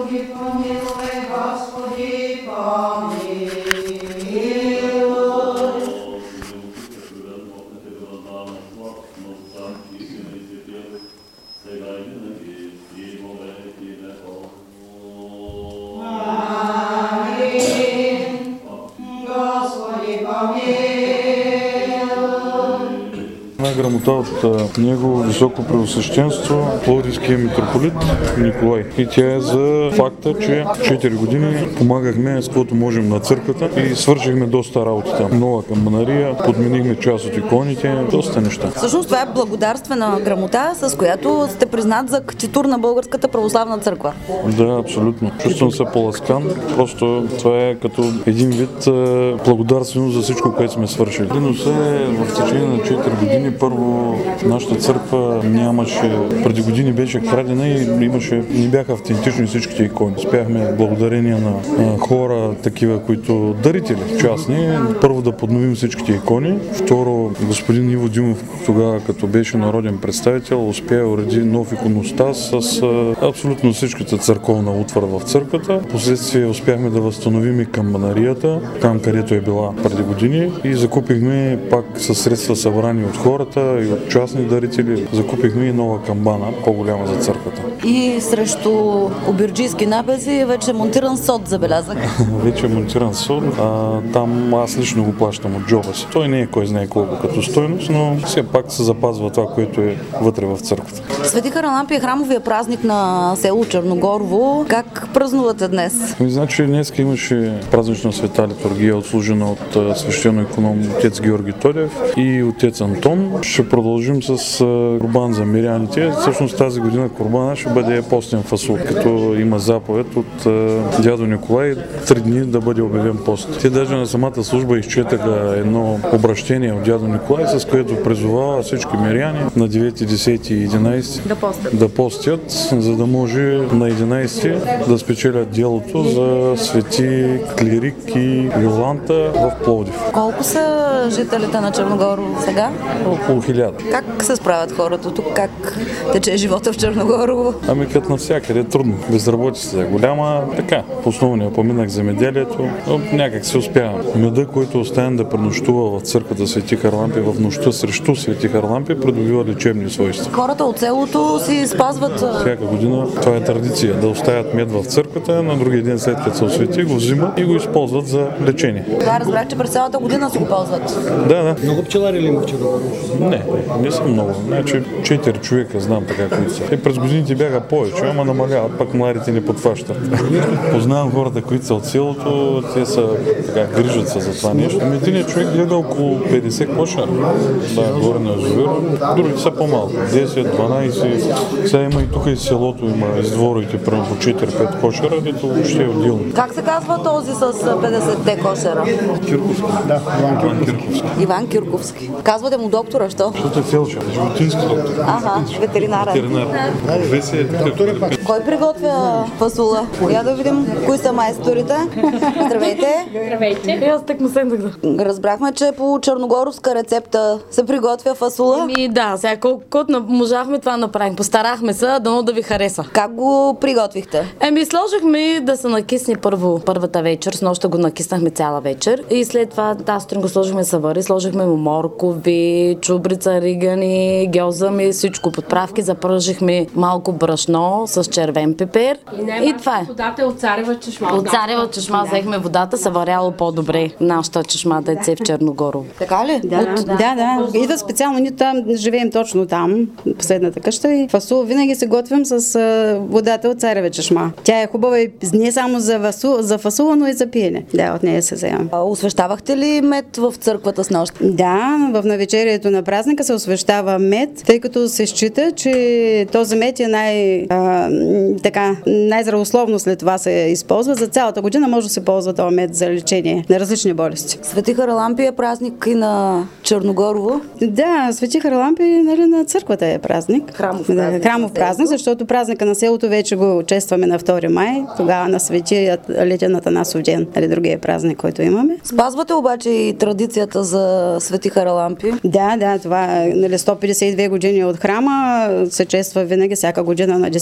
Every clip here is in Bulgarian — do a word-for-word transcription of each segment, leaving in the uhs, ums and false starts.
Господи, помилуй, Господи, помилуй. Грамота от него високо преосвещенство Пловдивския митрополит Николай. И тя е за факта, че четири години помагахме с каквото можем на църквата и свършихме доста работа там. Нова камбанария, подменихме част от иконите, доста неща. Всъщност това е благодарствена грамота, с която сте признат за катитур на Българската православна църква. Да, абсолютно. Чувствам се поласкан. Просто това е като един вид благодарствено за всичко, което сме свършили. Принос е в течение на четири години. Първо, нашата църква нямаше, преди години беше крадена и имаше, не бяха автентични всичките икони. Успяхме благодарение на, на хора, такива, които дарители частни, първо да подновим всичките икони. Второ, господин Иво Димов, тогава като беше народен представител, успя да уреди нов иконостас с а, абсолютно всичката църковна утвара в църквата. Впоследствие успяхме да възстановим и камбанарията, там където е била преди години, и закупихме пак със средства събрани от хората и от частни дарители, закупихме и нова камбана, по-голяма за църквата. И срещу обирджийски набези вече е монтиран сод, забелязах. Вече е монтиран сод, а там аз лично го плащам от джоба си. Той не е кой знае колко като стойност, но все пак се запазва това, което е вътре в църквата. Свети Харалампия е храмовия празник на село Черногорово. Как празнувате днес? Значи днес имаше празнична света литургия, отслужена от свещено иконом отец Георги Тодев и отец Антон. Ще продължим с курбан за миряните. Всъщност тази година курбана ще бъде постен фасул, като има заповед от дядо Николай три дни да бъде обявен пост. Те даже на самата служба изчетаха едно обращение от дядо Николай, с което призовава всички миряни на девети, десети и единайсети да постят. да постят, за да може на единайсети да спечелят делото за свети клирик и Йоланта в Пловдив. Колко са жителите на Черногорово сега? Около хиляда. Как се справят хората тук? Как тече живота в Черногорово? Ами като навсякъде трудно. Безработицата е голяма. Така, по основния поминах земеделието, но някак се успявам. Меда, който оставям да пренощува в църквата Свети Харлампи в нощта срещу Свети Харлампи, придобива лечебни свойства. Хората от селото си спазват... Всяка година това е традиция да оставят мед в църквата, на другия ден след като се освети го взимат и го използват за лечение. Да, разбрах, че през цялата година си го ползват. Да, да. Много пчелари ли има в Черногорово? Не, не съм много. Значи четири човека знам така, които са. Те през годините бяха повече, ама намаляват, пак младите не подфащат. Познавам хората, които са от селото, те са така, грижат се за това нещо. Ами един човек гледа около петдесет кошера. Да, горе на язовира. Другите са по-малко. десет, дванайсет. Сега има и тук и селото, има из дворовите, примерно по четири-пет кошера, дето въобще е отделно. Как се казва този с петдесетте кошера? Кирковски. Да, Иван Кирковски. Иван Кирковски. Казвате му доктора, що? Защото е фелчер, животински доктор. Ага, ветеринарен. Ветеринар. Професия е доктор. Кой приготвя фасула? Я да видим кои са майсторите. Здравейте! Здравейте! И аз так му седнах да. Разбрахме, че по черногоровска рецепта се приготвя фасула. Ами да, сега колкото можахме това направим. Постарахме се, дано да ви хареса. Как го приготвихте? Еми сложихме да се накисне първо първата вечер, с нощта го накиснахме цяла вечер и след това тази сутрин го сложихме съвари, сложихме му моркови, чубрица, ригани, гьозъм и всичко. Подправки запържихме малко брашно с червен пепер и, и това е. Водата е от царева чешма. От царева чешма взехме водата, съваряло по-добре нашата чешма да е в Черногорово. Така ли? Да, От... да, да. Идва специално, ние там живеем точно там, последната къща и фасул винаги се готвим с а, водата от царева чешма. Тя е хубава и не само за, васу, за фасула, но и за пиене. Да, от нея се вземам. Освещавахте ли мед в църквата с нощ? Да, в навечерието на празника се освещава мед, тъй като се счита, че този мед е най, а, така, най-здравословно след това се използва. За цялата година може да се ползва този мед за лечение на различни болести. Свети Харалампия е празник и на Черногорово? Да, Свети Харалампия, нали, на църквата е празник. Храмов празник. Да, храмов празник, защото празника на селото вече го честваме на втори май, тогава на Светият Летен Атанасов ден, нали, другия празник, който имаме. Спазвате обаче и традицията за Свети Харалампия? Да, да, това, нали, сто петдесет и две години от храма се чества винаги, всяка година на десети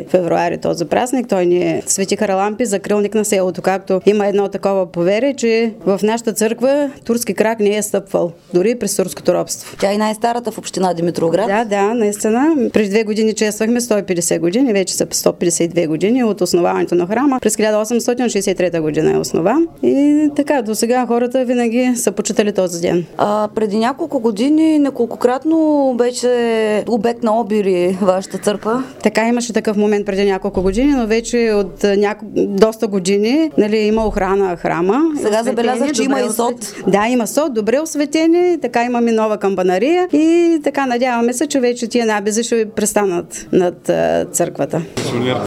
февруари този празник. Той ни е Свети Харалампи, закрилник на селото, както има едно такова поверие, че в нашата църква турски крак не е стъпвал, дори през турското робство. Тя е най-старата в община Димитровград. Да, да, наистина. Преди две години чествахме сто и петдесет години, вече са сто петдесет и две години от основаването на храма. През хиляда осемстотин шейсет и трета година е основан. И така, до сега хората винаги са почитали този ден. А, преди няколко години неколкократно беше обект на обири вашата църква. Така, имаше такъв момент преди няколко години, но вече от няко... доста години, нали, има охрана храма. Сега забелязах, че има и сод. Да, има сод, добре осветени, така имаме нова камбанария и така надяваме се, че вече тия набези ще престанат над църквата.